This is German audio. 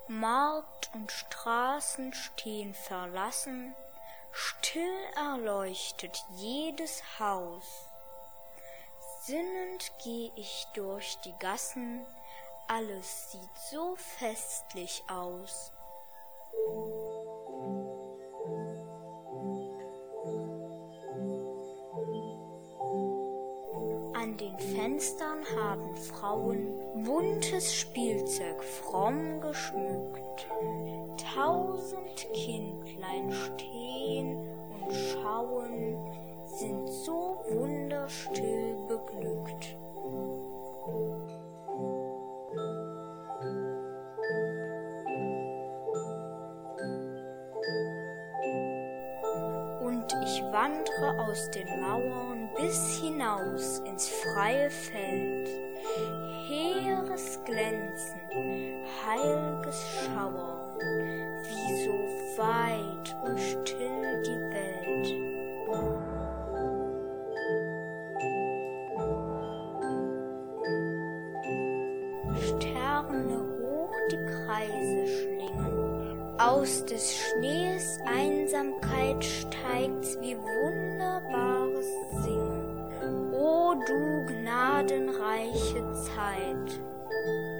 Markt und Straßen stehen verlassen, still erleuchtet jedes Haus. Sinnend geh ich durch die Gassen, alles sieht so festlich aus. An den Fenstern haben Frauen buntes Spielzeug fromm geschmückt. 1000 Kindlein stehen und schauen, sind so wunderstill beglückt. Und ich wandre aus den Mauern bis hinaus ins freie Feld. Heeres Glänzen, heilges Schauern, wie so weit und still die Welt. Sterne hoch die Kreise schlingen, aus des Schnees Einsamkeit steigt's wie wunderbares Singen. O du gnadenreiche Zeit!